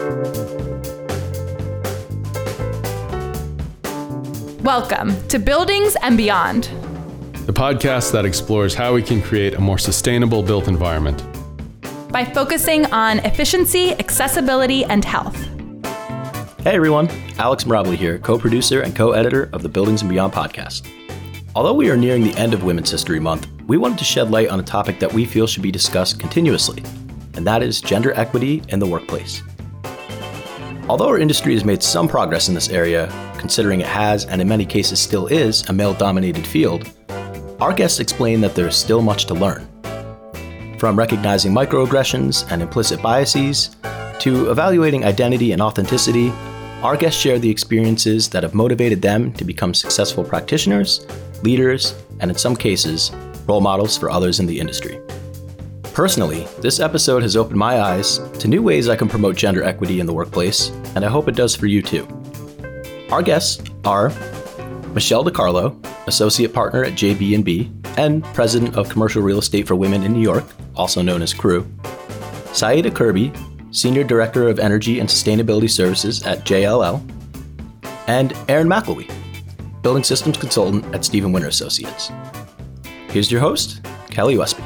Welcome to Buildings and Beyond, the podcast that explores how we can create a more sustainable built environment by focusing on efficiency, accessibility, and health. Hey everyone, Alex Mirabli here, co-producer and co-editor of the Buildings and Beyond podcast. Although we are nearing the end of Women's History Month, we wanted to shed light on a topic that we feel should be discussed continuously, and that is gender equity in the workplace. Although our industry has made some progress in this area, considering it has, and in many cases still is, a male-dominated field, our guests explain that there is still much to learn. From recognizing microaggressions and implicit biases, to evaluating identity and authenticity, our guests share the experiences that have motivated them to become successful practitioners, leaders, and in some cases, role models for others in the industry. Personally, this episode has opened my eyes to new ways I can promote gender equity in the workplace, and I hope it does for you too. Our guests are Michelle DiCarlo, Associate Partner at JB&B and President of Commercial Real Estate for Women in New York, also known as CREW, Saida Kirby, Senior Director of Energy and Sustainability Services at JLL, and Erin McElwee, Building Systems Consultant at Stephen Winter Associates. Here's your host, Kelly Westby.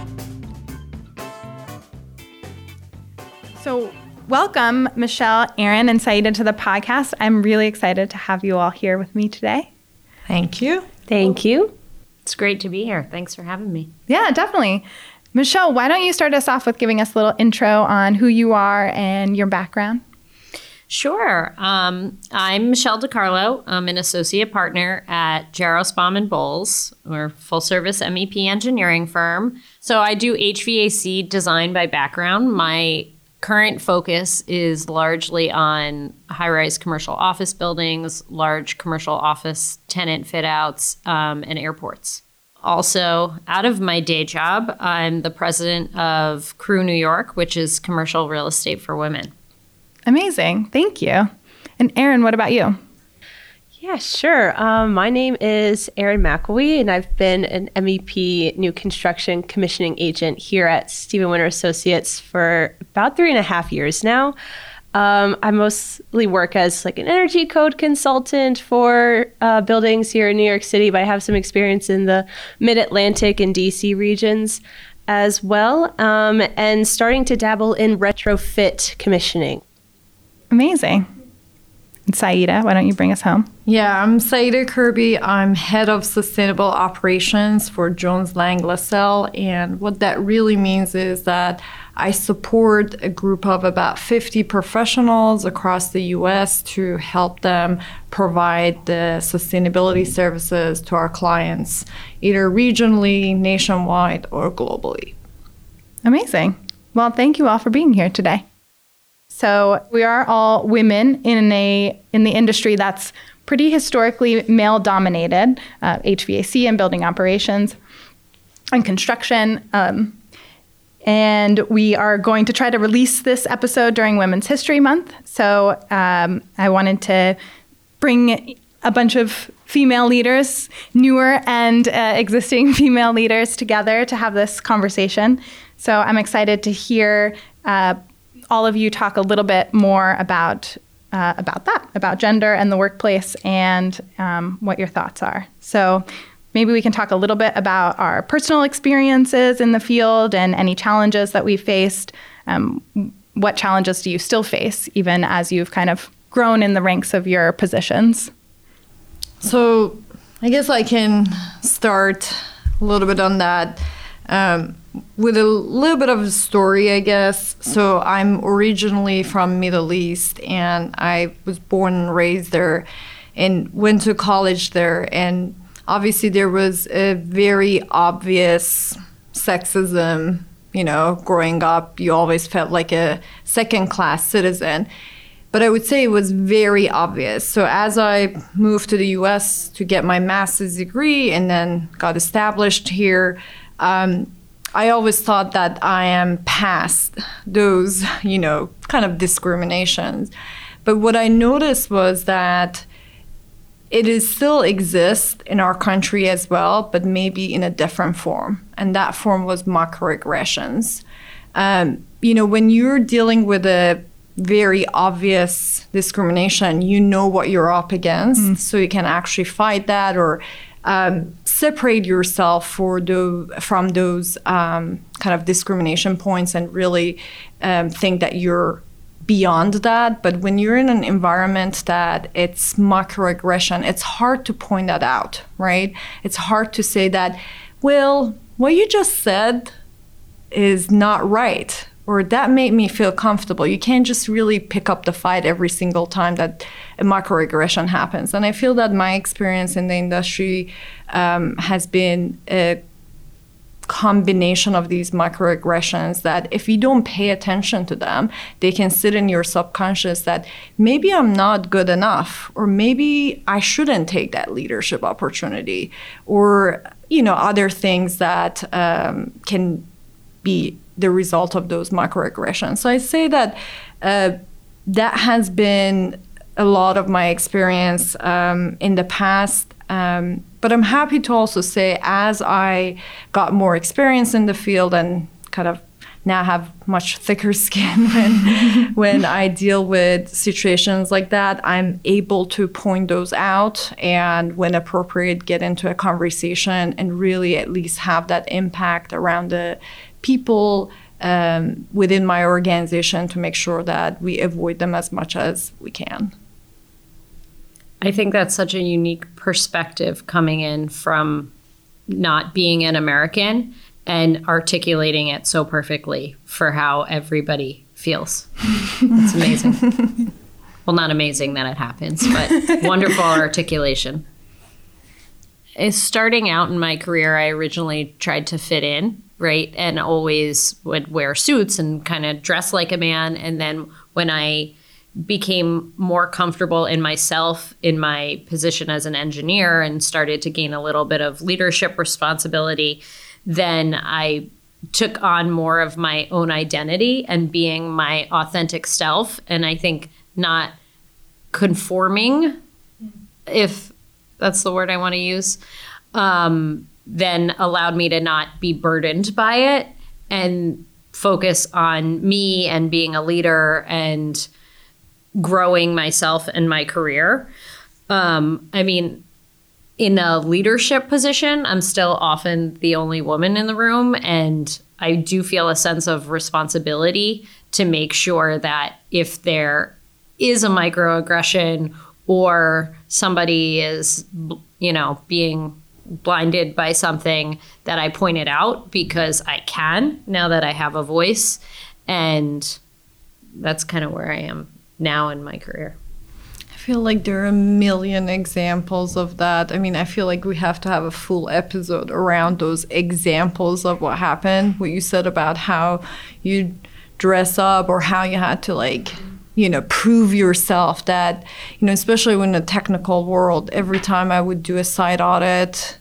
So welcome, Michelle, Erin, and Saida to the podcast. I'm really excited to have you all here with me today. Thank you. Thank you. It's great to be here. Thanks for having me. Yeah, definitely. Michelle, why don't you start us off with giving us a little intro on who you are and your background? Sure. I'm Michelle DiCarlo. I'm an associate partner at Jarrow Spahn & Bowles. We're a full-service MEP engineering firm. So I do HVAC design by background. My current focus is largely on high-rise commercial office buildings, large commercial office tenant fit-outs, and airports. Also, out of my day job, I'm the president of CREW New York, which is commercial real estate for women. Amazing. Thank you. And Erin, what about you? Yeah, sure. My name is Erin McElwee, and I've been an MEP new construction commissioning agent here at Stephen Winter Associates for about 3.5 years now. I mostly work as like an energy code consultant for buildings here in New York City, but I have some experience in the Mid-Atlantic and DC regions as well, and starting to dabble in retrofit commissioning. Amazing. And Saida, why don't you bring us home? Yeah, I'm Saida Kirby. I'm head of sustainable operations for Jones Lang LaSalle. And what that really means is that I support a group of about 50 professionals across the U.S. to help them provide the sustainability services to our clients, either regionally, nationwide, or globally. Amazing. Well, thank you all for being here today. So we are all women in the industry that's pretty historically male-dominated, HVAC and building operations and construction. And we are going to try to release this episode during Women's History Month. So I wanted to bring a bunch of female leaders, newer and existing female leaders together to have this conversation. So I'm excited to hear all of you talk a little bit more about that, about gender and the workplace and what your thoughts are. So maybe we can talk a little bit about our personal experiences in the field and any challenges that we've faced. What challenges do you still face, even as you've kind of grown in the ranks of your positions? So I guess I can start a little bit on that. With a little bit of a story, I guess. So I'm originally from Middle East, and I was born and raised there and went to college there. And obviously there was a very obvious sexism, growing up. You always felt like a second-class citizen. But I would say it was very obvious. So as I moved to the U.S. to get my master's degree and then got established here, I always thought that I am past those, kind of discriminations. But what I noticed was that it still exists in our country as well, but maybe in a different form. And that form was microaggressions. When you're dealing with a very obvious discrimination, you know what you're up against, so you can actually fight that or separate yourself from those kind of discrimination points and really think that you're beyond that. But when you're in an environment that it's microaggression, it's hard to point that out, right? It's hard to say that, well, what you just said is not right, or that made me feel comfortable. You can't just really pick up the fight every single time that a microaggression happens. And I feel that my experience in the industry has been a combination of these microaggressions that if you don't pay attention to them, they can sit in your subconscious that maybe I'm not good enough, or maybe I shouldn't take that leadership opportunity, or other things that can be the result of those microaggressions. So I say that that has been a lot of my experience in the past. But I'm happy to also say, as I got more experience in the field and kind of now have much thicker skin when I deal with situations like that, I'm able to point those out and, when appropriate, get into a conversation and really at least have that impact around the people within my organization to make sure that we avoid them as much as we can. I think that's such a unique perspective coming in from not being an American and articulating it so perfectly for how everybody feels. It's amazing. Well, not amazing that it happens, but wonderful articulation. Starting out in my career, I originally tried to fit in, right? And always would wear suits and kind of dress like a man. And then when I became more comfortable in myself, in my position as an engineer, and started to gain a little bit of leadership responsibility, then I took on more of my own identity and being my authentic self. And I think not conforming, if that's the word I want to use, then allowed me to not be burdened by it and focus on me and being a leader and growing myself and my career. I mean, in a leadership position, I'm still often the only woman in the room, and I do feel a sense of responsibility to make sure that if there is a microaggression or somebody is, being blinded by something, that I point it out, because I can, now that I have a voice. And that's kind of where I am now in my career. I feel like there are a million examples of that. I mean, I feel like we have to have a full episode around those examples of what happened. What you said about how you dress up, or how you had to prove yourself, that, especially in the technical world, every time I would do a site audit,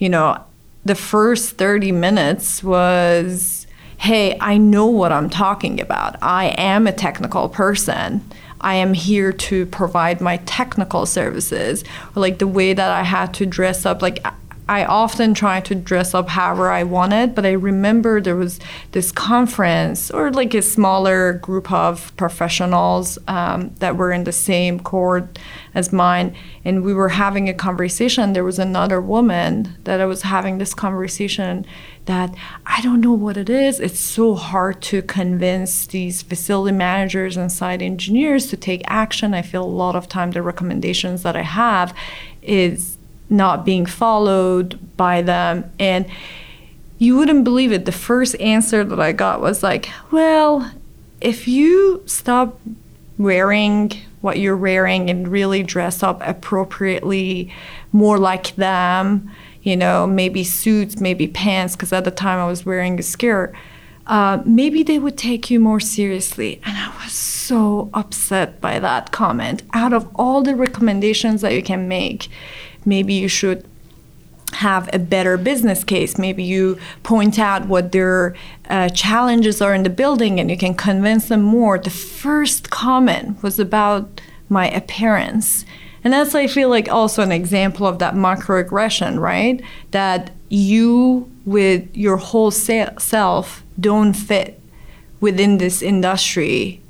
the first 30 minutes was, hey, I know what I'm talking about. I am a technical person. I am here to provide my technical services. Or the way that I had to dress up, I often try to dress up however I wanted, but I remember there was this conference, or a smaller group of professionals that were in the same cohort as mine, and we were having a conversation. There was another woman that I was having this conversation that, I don't know what it is. It's so hard to convince these facility managers and site engineers to take action. I feel a lot of time the recommendations that I have is not being followed by them. And you wouldn't believe it. The first answer that I got was well, if you stop wearing what you're wearing and really dress up appropriately, more like them, maybe suits, maybe pants, because at the time I was wearing a skirt, maybe they would take you more seriously. And I was so upset by that comment. Out of all the recommendations that you can make, maybe you should have a better business case. Maybe you point out what their challenges are in the building and you can convince them more. The first comment was about my appearance. And that's, I feel also an example of that microaggression, right? That you, with your whole self, don't fit within this industry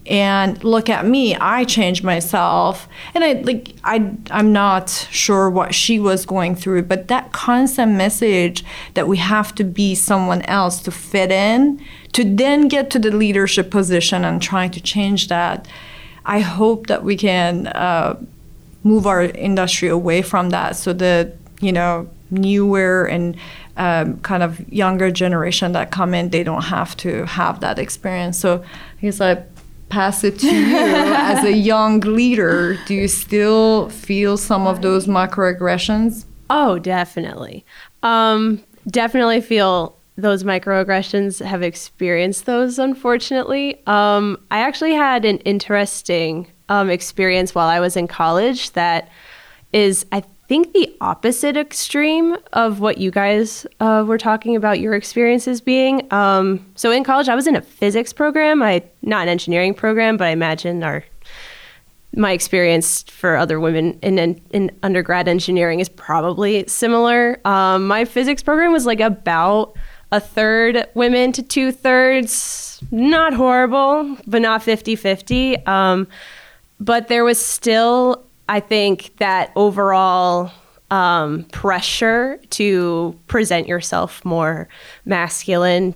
and look at me, I changed myself. And I'm not sure what she was going through, but that constant message that we have to be someone else to fit in, to then get to the leadership position and trying to change that. I hope that we can move our industry away from that, so that, newer and kind of younger generation that come in, they don't have to have that experience. So I guess I pass it to you as a young leader. Do you still feel some of those microaggressions? Oh, definitely. Definitely feel those microaggressions, have experienced those, unfortunately. I actually had an interesting experience while I was in college that is, I think, the opposite extreme of what you guys were talking about your experiences being. So in college, I was in a physics program, not an engineering program, but I imagine my experience for other women in undergrad engineering is probably similar. My physics program was like about a third women to 2/3, not horrible, but not 50-50. But there was still, I think, that overall pressure to present yourself more masculine,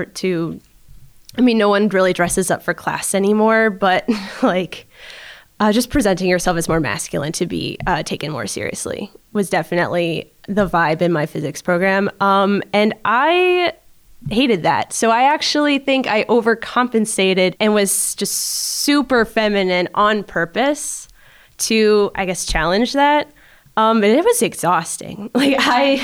no one really dresses up for class anymore, but just presenting yourself as more masculine to be taken more seriously was definitely the vibe in my physics program. And I hated that. So I actually think I overcompensated and was just super feminine on purpose to, I guess, challenge that. And it was exhausting. I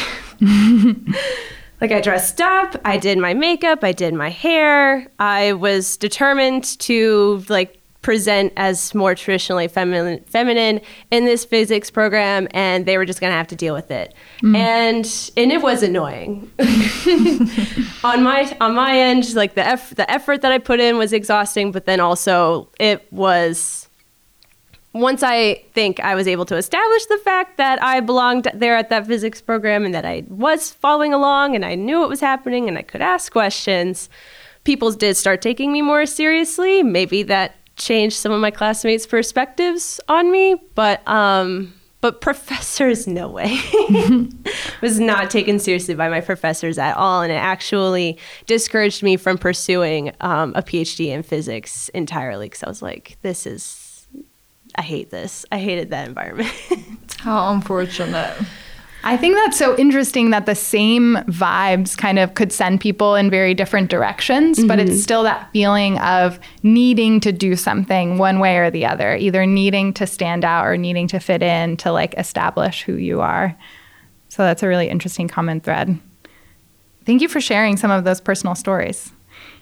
dressed up, I did my makeup, I did my hair. I was determined to present as more traditionally feminine in this physics program, and they were just going to have to deal with it. And it was annoying. on my end, the effort that I put in was exhausting, but then also it was, once I think I was able to establish the fact that I belonged there at that physics program and that I was following along and I knew what was happening and I could ask questions, people did start taking me more seriously. Maybe that changed some of my classmates' perspectives on me, but professors, no way. Was not taken seriously by my professors at all, and it actually discouraged me from pursuing a PhD in physics entirely, because I was like, I hate this. I hated that environment. How unfortunate. I think that's so interesting that the same vibes kind of could send people in very different directions, but it's still that feeling of needing to do something one way or the other, either needing to stand out or needing to fit in to establish who you are. So that's a really interesting common thread. Thank you for sharing some of those personal stories.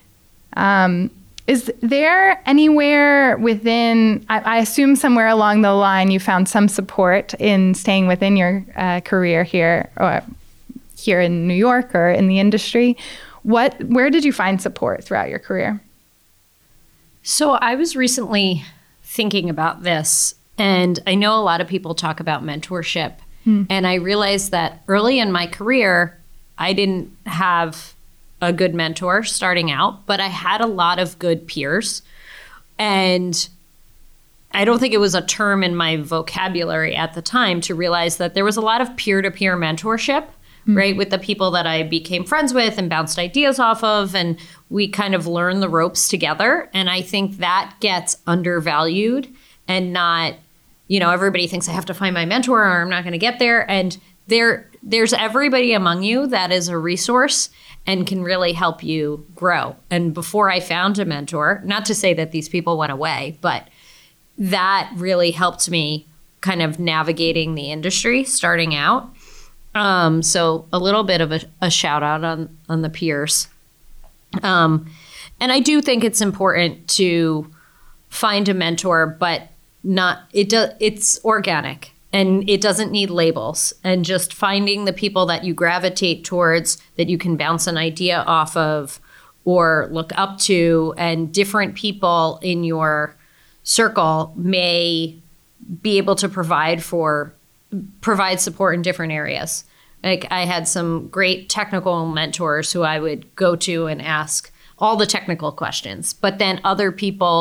Is there anywhere within, I assume somewhere along the line you found some support in staying within your career here, or here in New York or in the industry? Where did you find support throughout your career? So I was recently thinking about this, and I know a lot of people talk about mentorship, and I realized that early in my career, I didn't have a good mentor starting out, but I had a lot of good peers. And I don't think it was a term in my vocabulary at the time to realize that there was a lot of peer-to-peer mentorship, right? With the people that I became friends with and bounced ideas off of, and we kind of learned the ropes together. And I think that gets undervalued, and not, everybody thinks I have to find my mentor or I'm not going to get there. And there's everybody among you that is a resource and can really help you grow. And before I found a mentor, not to say that these people went away, but that really helped me kind of navigating the industry starting out. So a little bit of a shout out on the peers. And I do think it's important to find a mentor, but it's organic. And it doesn't need labels, and just finding the people that you gravitate towards, that you can bounce an idea off of or look up to, and different people in your circle may be able to provide support in different areas. I had some great technical mentors who I would go to and ask all the technical questions, but then other people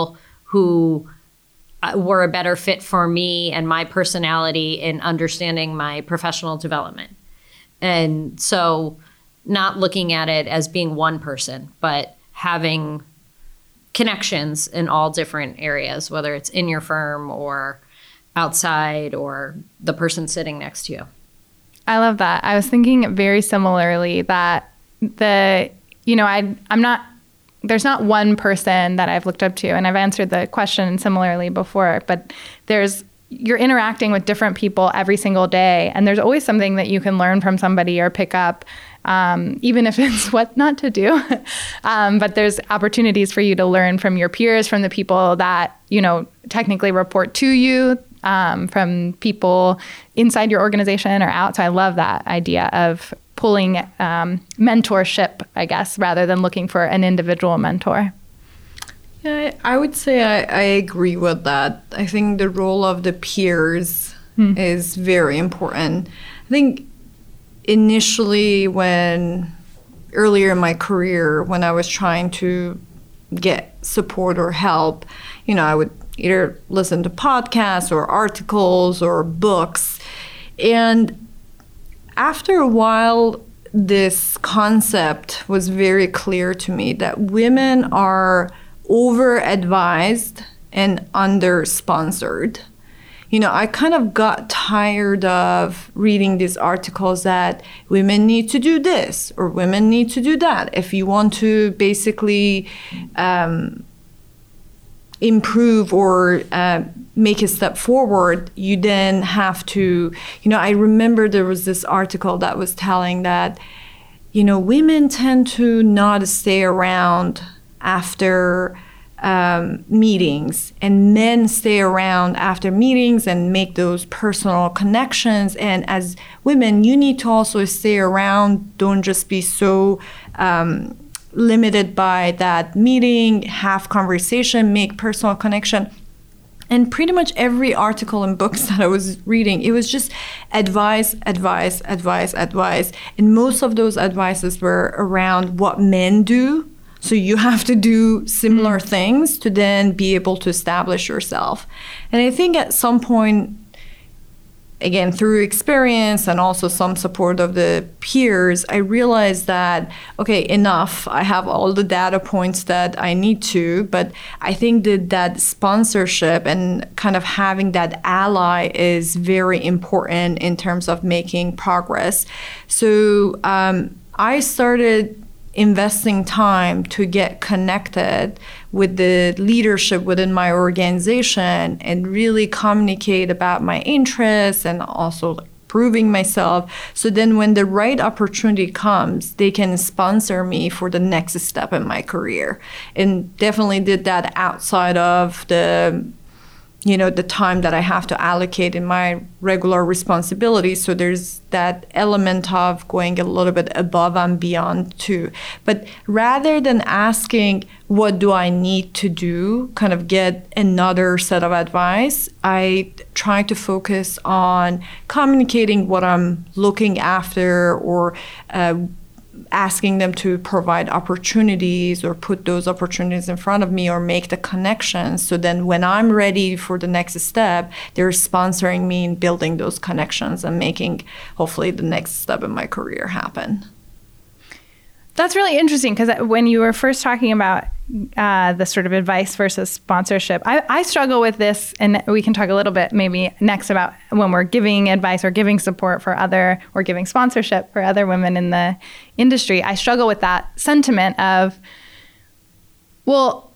who were a better fit for me and my personality in understanding my professional development. And so not looking at it as being one person, but having connections in all different areas, whether it's in your firm or outside or the person sitting next to you. I love that. I was thinking very similarly that there's not one person that I've looked up to, and I've answered the question similarly before, but you're interacting with different people every single day, and there's always something that you can learn from somebody or pick up, even if it's what not to do. But there's opportunities for you to learn from your peers, from the people that, technically report to you, from people inside your organization or out. So I love that idea of pulling mentorship, I guess, rather than looking for an individual mentor. Yeah, I would say I agree with that. I think the role of the peers is very important. I think initially earlier in my career, when I was trying to get support or help, I would either listen to podcasts or articles or books. And after a while, this concept was very clear to me that women are over-advised and under-sponsored. I kind of got tired of reading these articles that women need to do this or women need to do that. If you want to basically improve or make a step forward, you then have to, I remember there was this article that was telling that, women tend to not stay around after meetings, and men stay around after meetings and make those personal connections. And as women, you need to also stay around. Don't just be so limited by that meeting, have conversation, make personal connection. And pretty much every article and books that I was reading, it was just advice. And most of those advices were around what men do. So you have to do similar things to then be able to establish yourself. And I think at some point, again, through experience and also some support of the peers, I realized that, okay, enough. I have all the data points that I need to, but I think that sponsorship and kind of having that ally is very important in terms of making progress. So I started investing time to get connected with the leadership within my organization and really communicate about my interests and also proving myself. So then when the right opportunity comes, they can sponsor me for the next step in my career. And definitely did that outside of the time that I have to allocate in my regular responsibilities. So there's that element of going a little bit above and beyond too. But rather than asking, what do I need to do, kind of get another set of advice, I try to focus on communicating what I'm looking after or asking them to provide opportunities or put those opportunities in front of me or make the connections. So then when I'm ready for the next step, they're sponsoring me in building those connections and making hopefully the next step in my career happen. That's really interesting because when you were first talking about the sort of advice versus sponsorship, I struggle with this, and we can talk a little bit maybe next about when we're giving advice or giving support for or giving sponsorship for other women in the industry. I struggle with that sentiment of, well,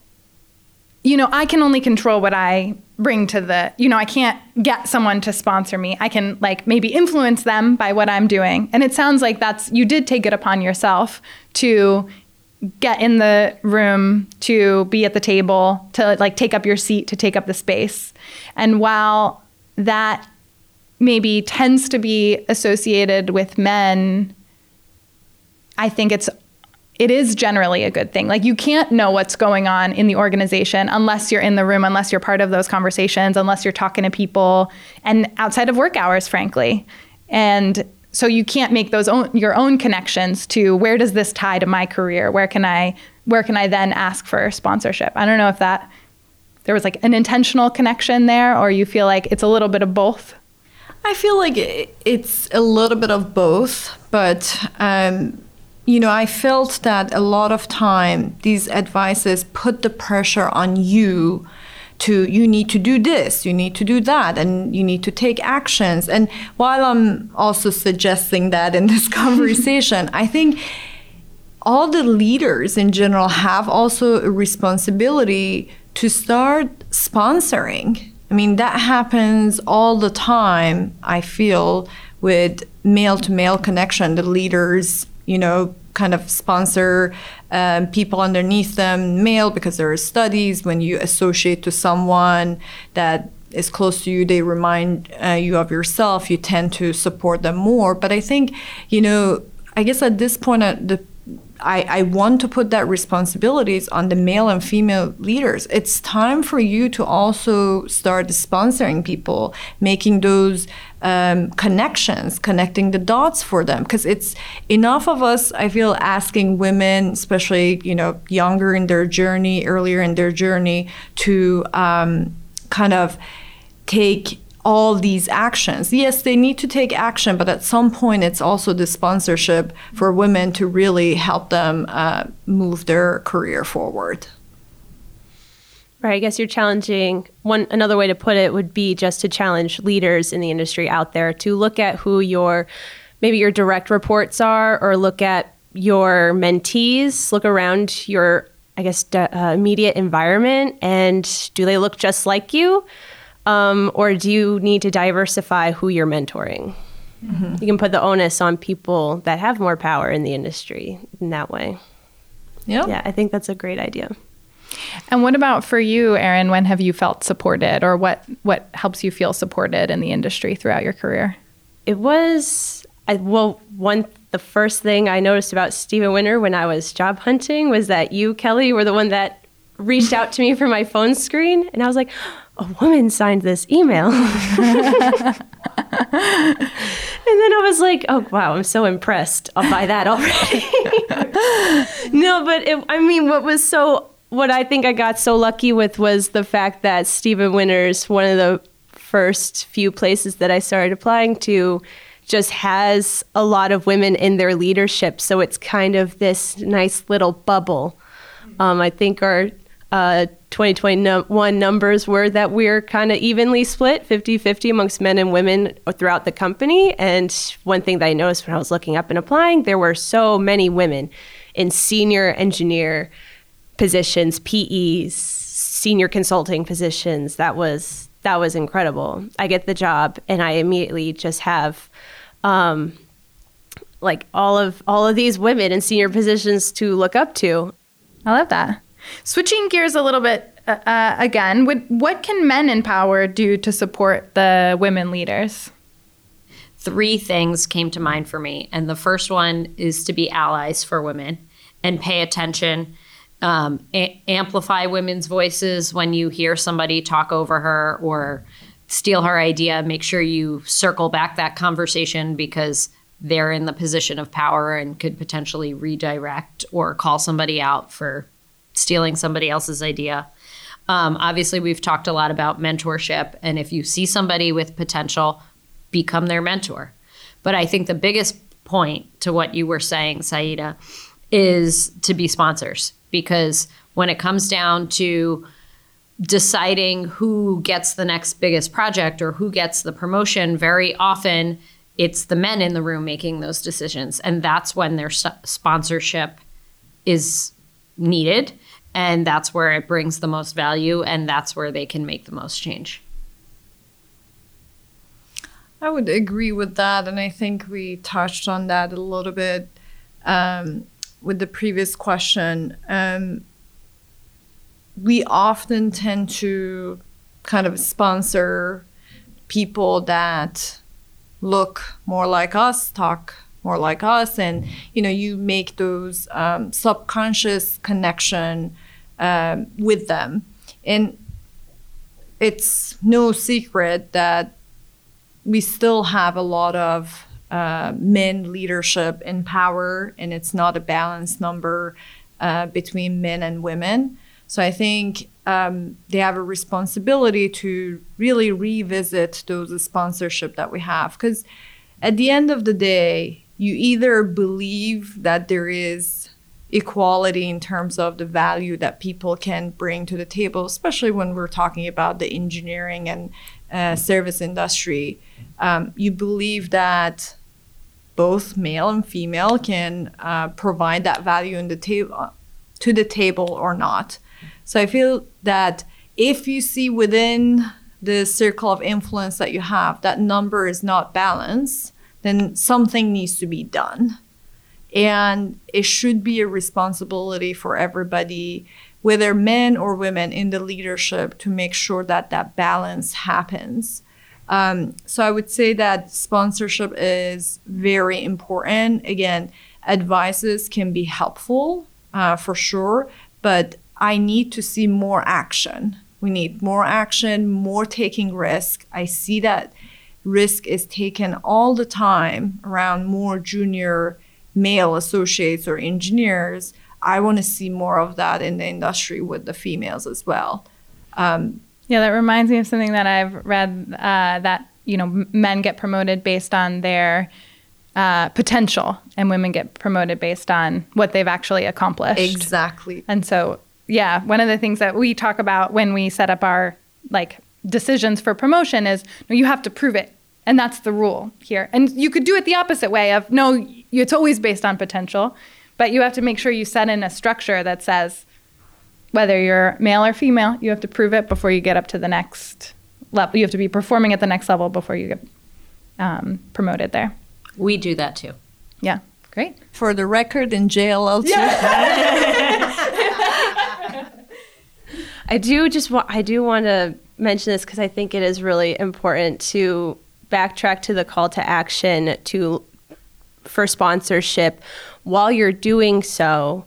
I can only control what I bring to I can't get someone to sponsor me. I can maybe influence them by what I'm doing. And it sounds like you did take it upon yourself to get in the room, to be at the table, to take up your seat, to take up the space. And while that maybe tends to be associated with men, I think it is generally a good thing. You can't know what's going on in the organization unless you're in the room, unless you're part of those conversations, unless you're talking to people, and outside of work hours, frankly. And so you can't make your own connections to where does this tie to my career? Where can I then ask for sponsorship? I don't know if that there was like an intentional connection there, or you feel like it's a little bit of both? I feel like it's a little bit of both, but I felt that a lot of time these advices put the pressure on you need to do this, you need to do that, and you need to take actions. And while I'm also suggesting that in this conversation, I think all the leaders in general have also a responsibility to start sponsoring. I mean, that happens all the time, I feel, with male-to-male connection. The leaders, kind of sponsor people underneath them, male, because there are studies when you associate to someone that is close to you, they remind you of yourself, you tend to support them more. But I think, I guess at this point, I want to put that responsibilities on the male and female leaders. It's time for you to also start sponsoring people, making those connections, connecting the dots for them. Because it's enough of us, I feel, asking women, especially, younger in their journey, earlier in their journey, to kind of take all these actions. Yes, they need to take action, but at some point it's also the sponsorship for women to really help them move their career forward. Right, I guess you're challenging, another way to put it would be just to challenge leaders in the industry out there to look at who maybe your direct reports are, or look at your mentees, look around your, immediate environment, and do they look just like you? Or do you need to diversify who you're mentoring? Mm-hmm. You can put the onus on people that have more power in the industry in that way. Yep. Yeah, I think that's a great idea. And what about for you, Erin? When have you felt supported, or what helps you feel supported in the industry throughout your career? It was, the first thing I noticed about Stephen Winter when I was job hunting was that you, Kelly, were the one that reached out to me from my phone screen. And I was like, a woman signed this email. And then I was like, oh, wow, I'm so impressed by that already. No, but what I think I got so lucky with was the fact that Stephen Winter's, one of the first few places that I started applying to, just has a lot of women in their leadership. So it's kind of this nice little bubble. I think our 2021 numbers were that we're kind of evenly split, 50-50 amongst men and women throughout the company. And one thing that I noticed when I was looking up and applying, there were so many women in senior engineer positions, PEs, senior consulting positions. That was incredible. I get the job and I immediately just have all of these women in senior positions to look up to. I love that. Switching gears a little bit again, what can men in power do to support the women leaders? 3 things came to mind for me. And the first one is to be allies for women and pay attention, amplify women's voices when you hear somebody talk over her or steal her idea. Make sure you circle back that conversation because they're in the position of power and could potentially redirect or call somebody out for stealing somebody else's idea. Obviously, we've talked a lot about mentorship, and if you see somebody with potential, become their mentor. But I think the biggest point to what you were saying, Saida, is to be sponsors, because when it comes down to deciding who gets the next biggest project or who gets the promotion, very often it's the men in the room making those decisions, and that's when their sponsorship is needed, and that's where it brings the most value, and that's where they can make the most change. I would agree with that, and I think we touched on that a little bit with the previous question. We often tend to kind of sponsor people that look more like us, talk more like us, and you make those subconscious connection with them. And it's no secret that we still have a lot of men leadership in power, and it's not a balanced number between men and women. So I think they have a responsibility to really revisit those sponsorship that we have. Because at the end of the day, you either believe that there is equality in terms of the value that people can bring to the table, especially when we're talking about the engineering and service industry. You believe that both male and female can provide that value to the table or not. So I feel that if you see within the circle of influence that you have, that number is not balanced, then something needs to be done. And it should be a responsibility for everybody, whether men or women in the leadership, to make sure that that balance happens. So I would say that sponsorship is very important. Again, advices can be helpful for sure, but I need to see more action. We need more action, more taking risk. I see that risk is taken all the time around more junior male associates or engineers. I want to see more of that in the industry with the females as well. Yeah, that reminds me of something that I've read, that men get promoted based on their potential, and women get promoted based on what they've actually accomplished. Exactly. And so, yeah, one of the things that we talk about when we set up our decisions for promotion is, no, you have to prove it. And that's the rule here. And you could do it the opposite way of, no, it's always based on potential, but you have to make sure you set in a structure that says, whether you're male or female, you have to prove it before you get up to the next level. You have to be performing at the next level before you get promoted there. We do that too. Yeah, great. For the record, in JLL too. I do want to mention this because I think it is really important to backtrack to the call to action for sponsorship. While you're doing so,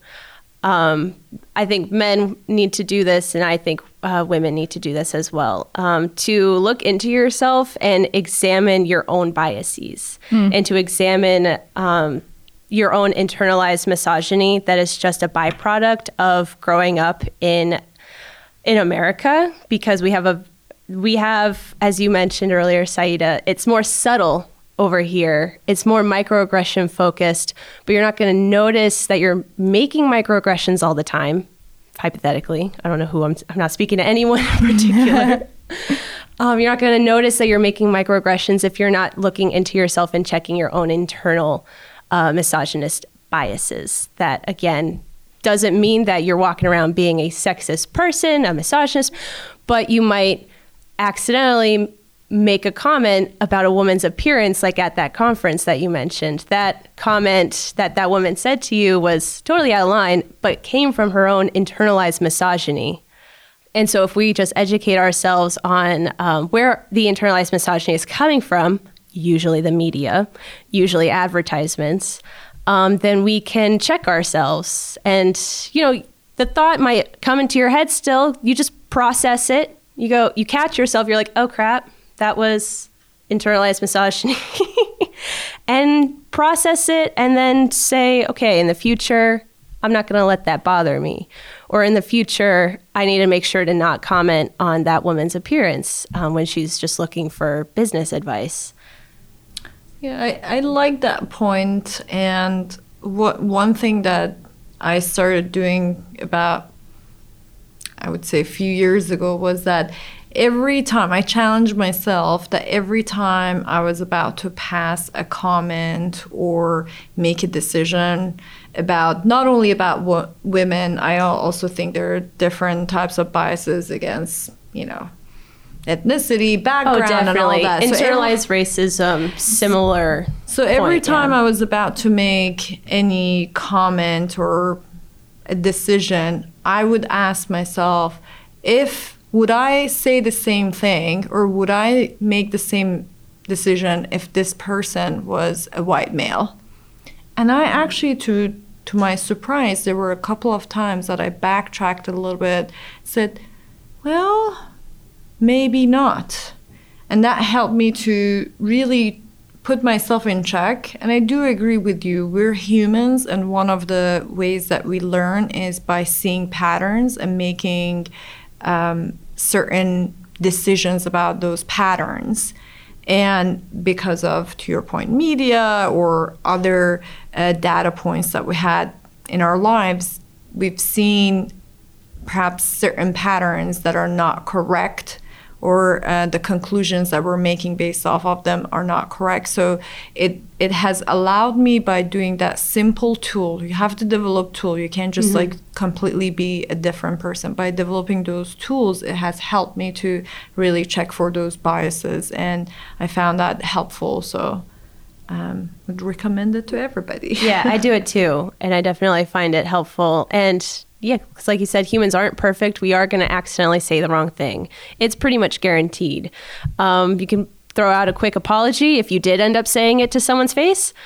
I think men need to do this, and I think women need to do this as well, to look into yourself and examine your own biases and to examine your own internalized misogyny that is just a byproduct of growing up in America, because we have, as you mentioned earlier, Saida, it's more subtle over here. It's more microaggression focused, but you're not going to notice that you're making microaggressions all the time. Hypothetically, I don't know who I'm not speaking to anyone in particular. You're not going to notice that you're making microaggressions if you're not looking into yourself and checking your own internal misogynist biases. That, again, doesn't mean that you're walking around being a sexist person, a misogynist, but you might accidentally make a comment about a woman's appearance, like at that conference that you mentioned. That comment that woman said to you was totally out of line, but came from her own internalized misogyny. And so if we just educate ourselves on where the internalized misogyny is coming from, usually the media, usually advertisements, then we can check ourselves. And, the thought might come into your head still. You just process it. You catch yourself. You're like, oh, crap, that was internalized misogyny. And process it and then say, okay, in the future, I'm not going to let that bother me. Or in the future, I need to make sure to not comment on that woman's appearance when she's just looking for business advice. Yeah, I like that point. And one thing that I started doing about, I would say a few years ago, was that every time I challenged myself, that every time I was about to pass a comment or make a decision about, not only about women, I also think there are different types of biases against, ethnicity, background, and all that. Internalized racism, similar. So every time I was about to make any comment or a decision, I would ask myself, would I say the same thing, or would I make the same decision if this person was a white male? And I actually, to my surprise, there were a couple of times that I backtracked a little bit, said, well, maybe not. And that helped me to really put myself in check. And I do agree with you. We're humans, and one of the ways that we learn is by seeing patterns and making certain decisions about those patterns. And because of, to your point, media or other data points that we had in our lives, we've seen perhaps certain patterns that are not correct, or the conclusions that we're making based off of them are not correct. So it has allowed me, by doing that simple tool, you have to develop tool. You can't just like completely be a different person. By developing those tools, it has helped me to really check for those biases. And I found that helpful. So would recommend it to everybody. Yeah, I do it too. And I definitely find it helpful. And yeah, because like you said, humans aren't perfect. We are going to accidentally say the wrong thing. It's pretty much guaranteed. You can throw out a quick apology if you did end up saying it to someone's face.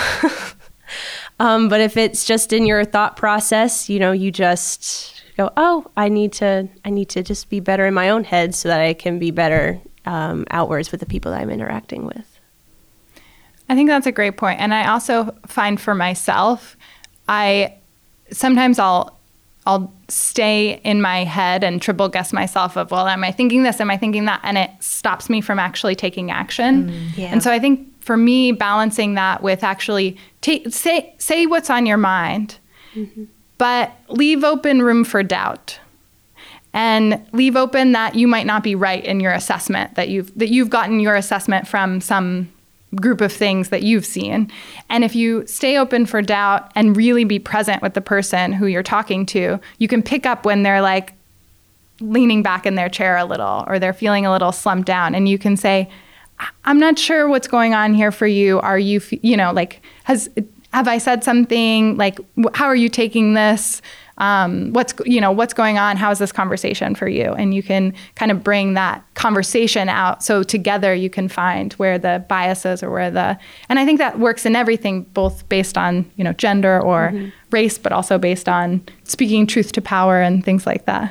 But if it's just in your thought process, you just go, oh, I need to just be better in my own head so that I can be better outwards with the people that I'm interacting with. I think that's a great point. And I also find for myself, sometimes I'll stay in my head and triple guess myself of, well, am I thinking this? Am I thinking that? And it stops me from actually taking action. Yeah. And so I think for me, balancing that with actually say what's on your mind, but leave open room for doubt. And leave open that you might not be right in your assessment, that you've gotten your assessment from some group of things that you've seen. And if you stay open for doubt and really be present with the person who you're talking to, you can pick up when they're like leaning back in their chair a little, or they're feeling a little slumped down. And you can say, I'm not sure what's going on here for you. Are you, have I said something? Like, how are you taking this? What's going on? How is this conversation for you? And you can kind of bring that conversation out. So together you can find where the biases or and I think that works in everything, both based on, gender or race, but also based on speaking truth to power and things like that.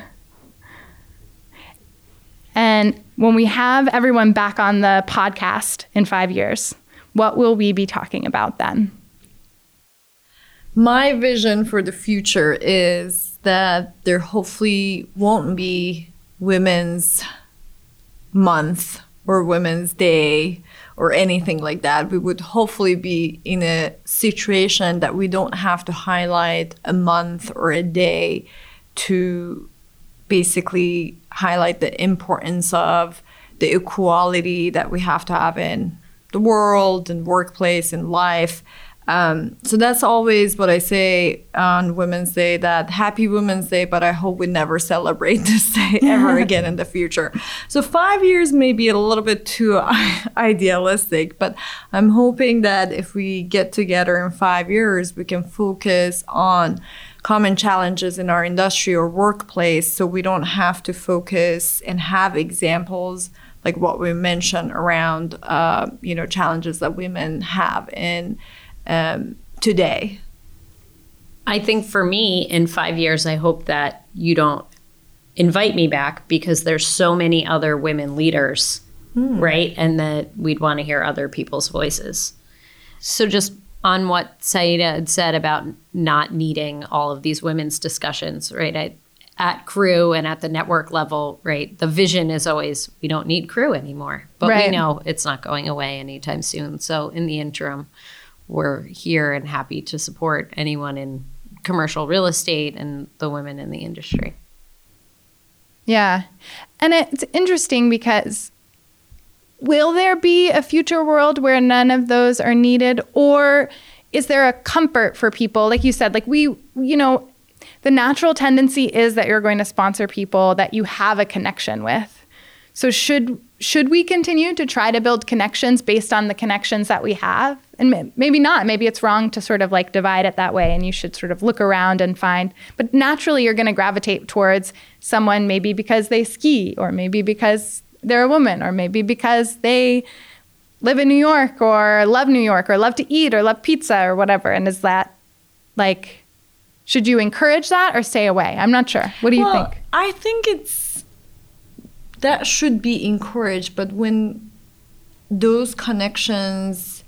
And when we have everyone back on the podcast in 5 years, what will we be talking about then? My vision for the future is that there hopefully won't be Women's Month or Women's Day or anything like that. We would hopefully be in a situation that we don't have to highlight a month or a day to basically highlight the importance of the equality that we have to have in the world and workplace and life. So that's always what I say on Women's Day, that happy Women's Day, but I hope we never celebrate this day ever again in the future. So 5 years may be a little bit too idealistic, but I'm hoping that if we get together in 5 years, we can focus on common challenges in our industry or workplace, so we don't have to focus and have examples like what we mentioned around, challenges that women have in today. I think for me, in 5 years, I hope that you don't invite me back because there's so many other women leaders, right? And that we'd want to hear other people's voices. So just on what Saida had said about not needing all of these women's discussions, right? At Crew and at the network level, right? The vision is always, we don't need Crew anymore, but we know it's not going away anytime soon. So in the interim, we're here and happy to support anyone in commercial real estate and the women in the industry. Yeah. And it's interesting because will there be a future world where none of those are needed? Or is there a comfort for people? Like you said, like the natural tendency is that you're going to sponsor people that you have a connection with. So should we continue to try to build connections based on the connections that we have? And maybe not. Maybe it's wrong to sort of like divide it that way, and you should sort of look around and find. But naturally, you're going to gravitate towards someone maybe because they ski, or maybe because they're a woman, or maybe because they live in New York, or love New York, or love to eat, or love pizza, or whatever. And is that like, should you encourage that or stay away? I'm not sure. What do you think? I think that should be encouraged, but when those connections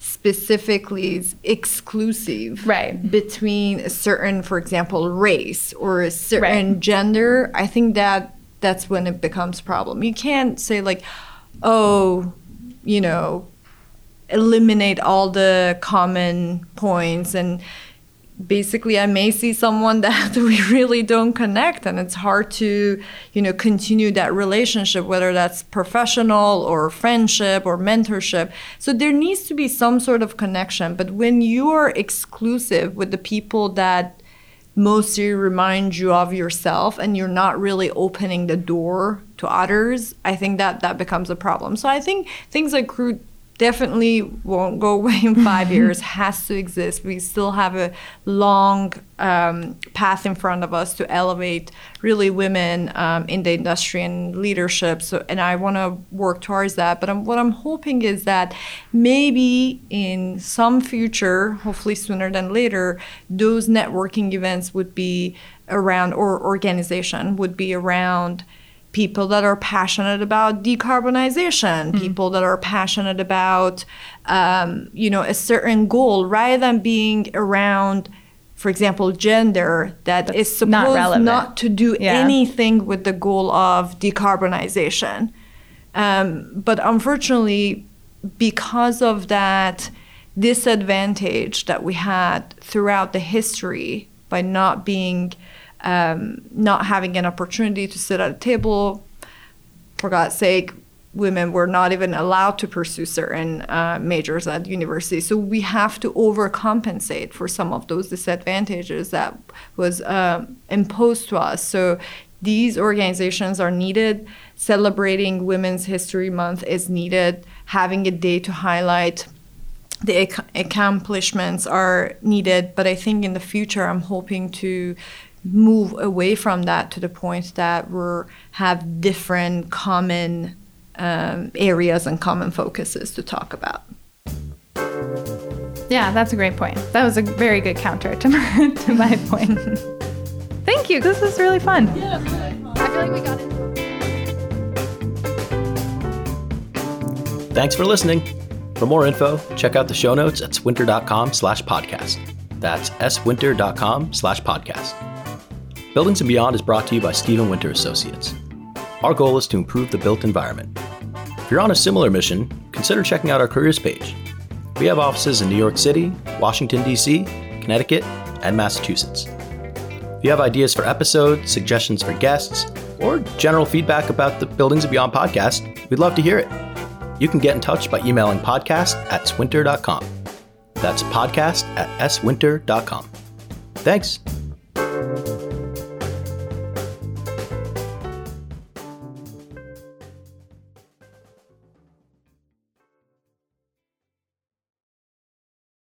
specifically is exclusive Right. between a certain, for example, race or a certain gender, I think that's when it becomes a problem. You can't say like, oh, eliminate all the common points, and basically I may see someone that we really don't connect, and it's hard to continue that relationship, whether that's professional or friendship or mentorship. So there needs to be some sort of connection. But when you are exclusive with the people that mostly remind you of yourself and you're not really opening the door to others, I think that becomes a problem. So I think things like Crew definitely won't go away in 5 years, has to exist. We still have a long path in front of us to elevate really women in the industry and leadership. So, and I want to work towards that. But what I'm hoping is that maybe in some future, hopefully sooner than later, those networking events would be around, or organization would be around, people that are passionate about decarbonization, people that are passionate about, a certain goal, rather than being around, for example, gender that is supposed not to do anything with the goal of decarbonization. But unfortunately, because of that disadvantage that we had throughout the history by not having an opportunity to sit at a table. For God's sake, women were not even allowed to pursue certain majors at university. So we have to overcompensate for some of those disadvantages that was imposed to us. So these organizations are needed. Celebrating Women's History Month is needed. Having a day to highlight the accomplishments are needed. But I think in the future, I'm hoping to move away from that to the point that we have different common areas and common focuses to talk about. Yeah, that's a great point. That was a very good counter to my point. Thank you. This was really fun. Yeah, I feel like we got it. Thanks for listening. For more info, check out the show notes at swinter.com/podcast. That's swinter.com/podcast. Buildings and Beyond is brought to you by Stephen Winter Associates. Our goal is to improve the built environment. If you're on a similar mission, consider checking out our careers page. We have offices in New York City, Washington, D.C., Connecticut, and Massachusetts. If you have ideas for episodes, suggestions for guests, or general feedback about the Buildings and Beyond podcast, we'd love to hear it. You can get in touch by emailing podcast@swinter.com. That's podcast@swinter.com. Thanks.